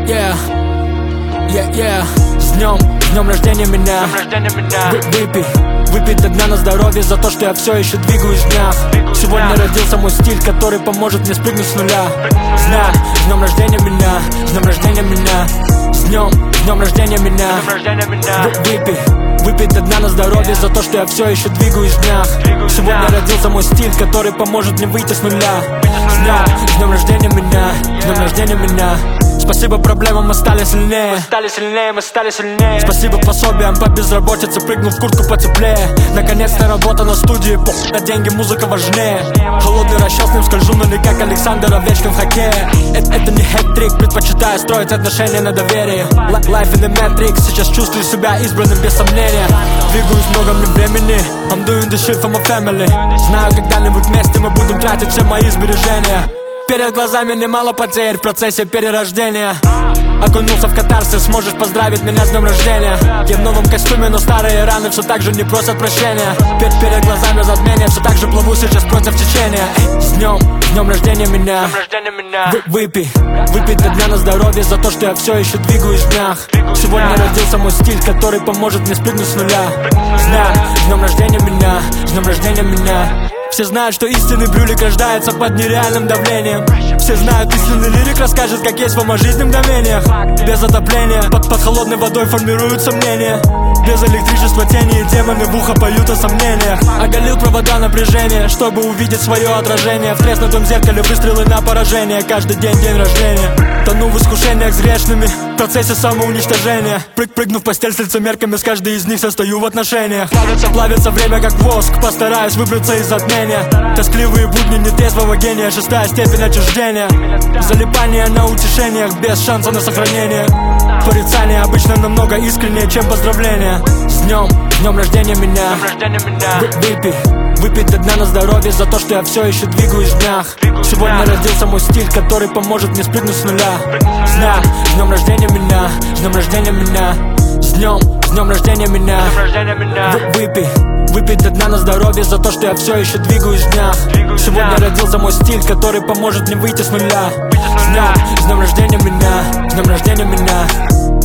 Yeah, yeah, yeah. С днем рождения меня. Выпей до дна на здоровье за то, что я все еще двигаюсь в днях. Сегодня родился мой стиль, который поможет мне спрыгнуть с нуля. С днем рождения меня, с днем рождения меня. С днем рождения меня. Выпей до дна на здоровье за то, что я все еще двигаюсь в днях. Сегодня родился мой стиль, который поможет мне выйти с нуля. С днем рождения меня, с днем рождения меня. Спасибо проблемам, мы стали сильнее. Мы стали сильнее. Спасибо пособиям по безработице, прыгнул в куртку потеплее. Наконец-то работа на студии, на деньги музыка важнее. Холодный расчет с ним скольжу, но не как Александр Овечкин в хоккее. Это не хэт-трик, предпочитаю строить отношения на доверии. Life in the Matrix, сейчас чувствую себя избранным без сомнения. Двигаюсь много мне времени, I'm doing this shit for my family. Знаю, когда-нибудь вместе мы будем тратить все мои сбережения. Перед глазами немало потерь в процессе перерождения. Окунулся в катарсис, сможешь поздравить меня с днем рождения. Я в новом костюме, но старые раны все так же не просят прощения. Перед глазами затмение, все так же плыву сейчас против течения. С днем рождения меня. Выпей до дна на здоровье за то, что я все еще двигаюсь в днях. Сегодня родился мой стиль, который поможет мне спрыгнуть с нуля. С днем рождения меня, с днем рождения меня. Все знают, что истинный брюлик рождается под нереальным давлением. Все знают, истинный лирик расскажет, как есть вам о жизни в мгновениях. Без отопления, под холодной водой формируются мнения. Без электричества тени и демоны в ухо поют о сомнениях. Оголил провода напряжения, чтобы увидеть свое отражение. В треснутом зеркале выстрелы на поражение. Каждый день рождения. Тону в искушениях с грешными, в процессе самоуничтожения. Прыгну в постель с лицемерками, с каждой из них состою в отношениях. Плавится время как воск, постараюсь выбраться из затмения. Тоскливые будни нетрезвого гения, 6-я степень отчуждения. Залипание на утешениях, без шанса на сохранение. Порицание обычно намного искреннее, чем поздравления. С днем рождения меня. Выпей до дна на здоровье за то, что я все еще двигаюсь в днях. Сегодня родился мой стиль, который поможет мне спрыгнуть с нуля. С днем рождения меня, с днем рождения меня. С днем рождения меня. Выпей до дна на здоровье за то, что я все еще двигаюсь в днях. Сегодня родился мой стиль, который поможет мне выйти с нуля. С днем рождения меня, с днем рождения меня.